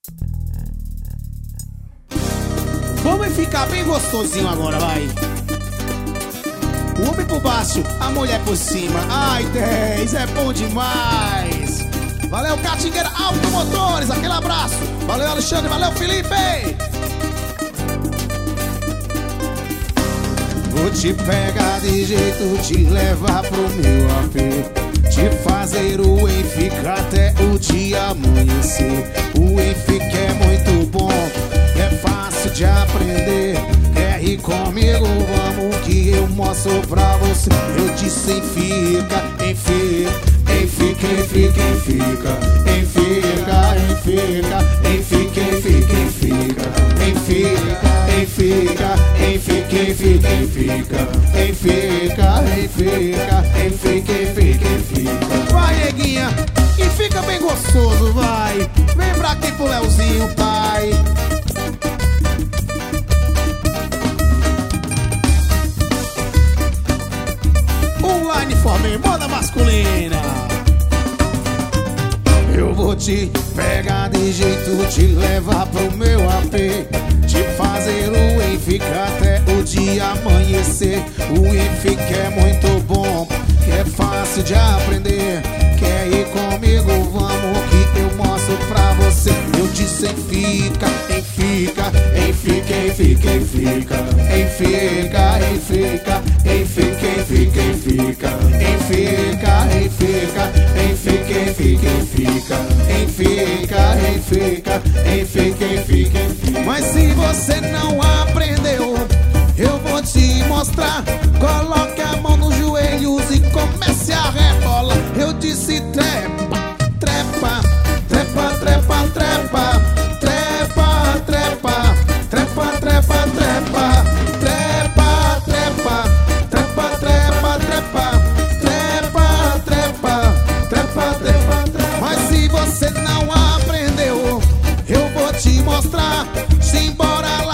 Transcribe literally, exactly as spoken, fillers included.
Vamos ficar bem gostosinho agora, vai. O homem por baixo, a mulher por cima. Ai, dez, é bom demais. Valeu, Catingueira Automotores, aquele abraço. Valeu, Alexandre, valeu, Felipe. Vou te pegar de jeito, te levar pro meu A P, te fazer o Enfique até o dia amanhecer. O Enfique é muito bom, é fácil de aprender. Quer ir comigo? Vamos que eu mostro pra você. Eu disse Enfica, Enfica, Enfica, Enfica, Enfica, Enfica, Enfica, Enfica, Enfica, Enfica, Enfica, Enfica, Enfica, Enfica, Enfica, Enfica, Enfica, Enfica, Enfica. Vai, neguinha, e fica bem gostoso, vai. Vem pra aqui pro Leozinho, pai. Online Formei, moda masculina. Eu vou te pegar de jeito, te levar pro meu A P, te fazer o Enfique até o dia amanhecer. O Enfique é muito bom, é fácil de aprender. Quer ir comigo? Vamos que eu mostro pra você. Eu disse Enfica, Enfica, Enfica, Enfica, Enfica, Enfica, Enfica, Enfica, Enfica, Enfica, Enfica, Enfica, Enfica, Enfica, Enfica, Enfica, Enfica, Enfica, Enfica, Enfica. Mas se você não aprendeu, eu vou te mostrar. Coloque a mão nos joelhos e comece a rebolar. Eu disse trepa, trepa, trepa, trepa, trepa, trepa, trepa, trepa, trepa, trepa, trepa, trepa, trepa, trepa, trepa, trepa, trepa, trepa, trepa. Mas se você não aprendeu, eu vou te mostrar. Simbora lá.